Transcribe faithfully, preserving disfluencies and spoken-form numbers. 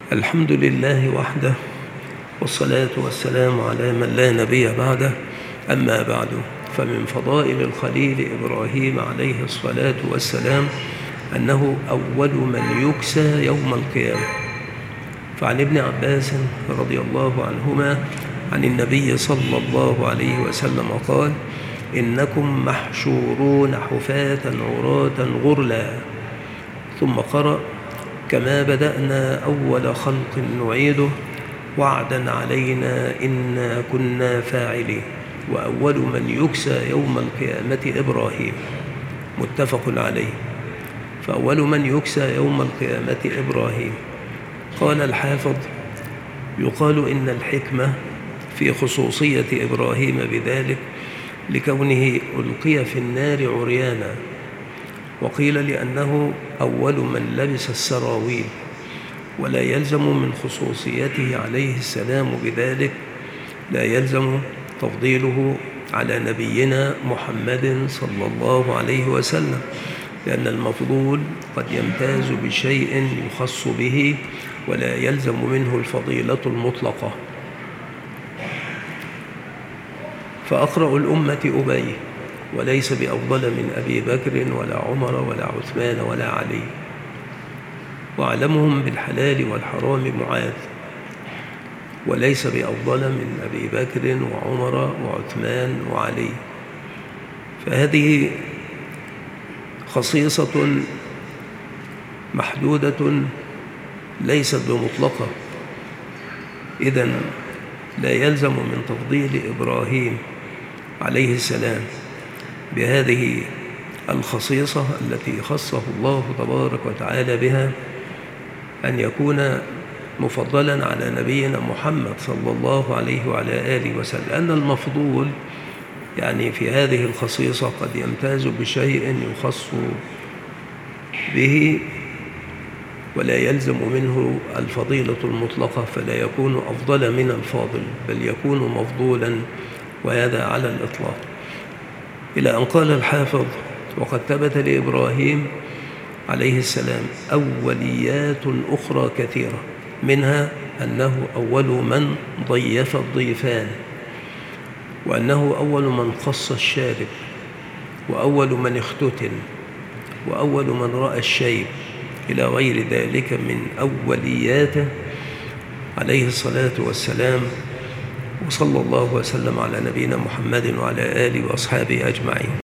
الحمد لله وحده، والصلاة والسلام على من لا نبي بعده. أما بعد، فمن فضائل الخليل إبراهيم عليه الصلاة والسلام أنه أول من يكسى يوم القيامة. فعن ابن عباس رضي الله عنهما عن النبي صلى الله عليه وسلم قال: إنكم محشورون حفاة عراة غرلا. ثم قرأ: كما بدأنا أول خلق نعيده وعدا علينا إنا كنا فاعلين. وأول من يكسى يوم القيامة إبراهيم. متفق عليه. فأول من يكسى يوم القيامة إبراهيم. قال الحافظ: يقال إن الحكمة في خصوصية إبراهيم بذلك لكونه ألقي في النار عريانا، وقيل لأنه أول من لبس السراويل. ولا يلزم من خصوصيته عليه السلام بذلك لا يلزم تفضيله على نبينا محمد صلى الله عليه وسلم، لأن المفضول قد يمتاز بشيء يخص به ولا يلزم منه الفضيلة المطلقة. فأقرأ الأمة أبي، وليس بأفضل من أبي بكر ولا عمر ولا عثمان ولا علي. وأعلمهم بالحلال والحرام معاذ، وليس بأفضل من أبي بكر وعمر وعثمان وعلي. فهذه خصيصة محدودة ليست بمطلقة. إذن لا يلزم من تفضيل إبراهيم عليه السلام بهذه الخصيصة التي خصه الله تبارك وتعالى بها أن يكون مفضلا على نبينا محمد صلى الله عليه وعلى آله وسلم، لأن المفضول يعني في هذه الخصيصة قد يمتاز بشيء يخص به ولا يلزم منه الفضيلة المطلقة، فلا يكون أفضل من الفاضل، بل يكون مفضولا، وهذا على الإطلاق. إلى أن قال الحافظ: وقد ثبت لإبراهيم عليه السلام أوليات أخرى كثيرة، منها أنه أول من ضيف الضيفان، وأنه أول من خص الشارب، وأول من اختتن، وأول من رأى الشيب، إلى غير ذلك من أولياته عليه الصلاة والسلام. وصلى الله وسلم على نبينا محمد وعلى آله وأصحابه أجمعين.